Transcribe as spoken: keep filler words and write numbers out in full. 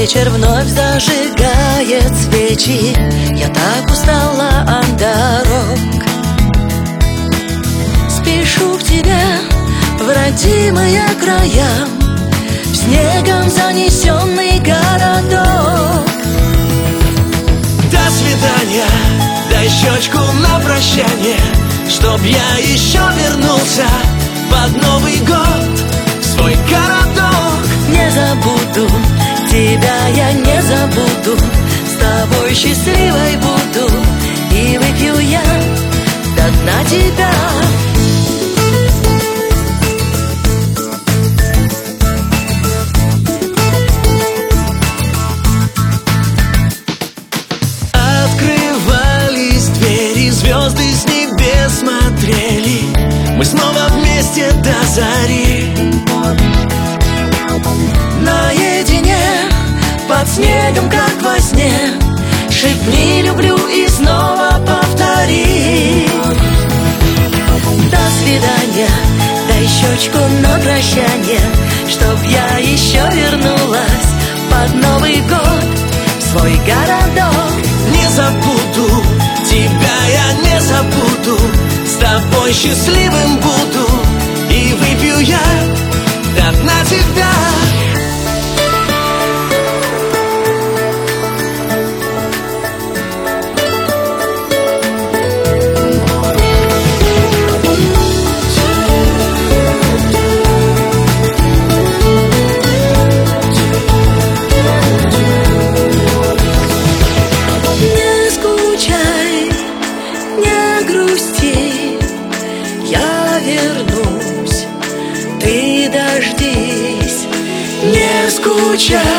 Вечер вновь зажигает свечи. Я так устала от дорог. Спешу к тебе в родимые края, в снегом занесенный городок. До свидания, дай щечку на прощание, чтоб я еще вернулся под Новый год в свой городок. Не забуду тебя, я не забуду, с тобой счастливой буду, и выпью я до дна тебя. Открывались двери, звезды с небес смотрели, мы снова вместе до зари. Наедине, под снегом, как во сне, шепни «люблю» и снова повтори. До свидания, дай щечку на прощание, чтоб я еще вернулась под Новый год в свой городок. Не забуду тебя, я не забуду, с тобой счастливым буду, и выпью я до дна тебя. Я вернусь, ты дождись, Не скучай,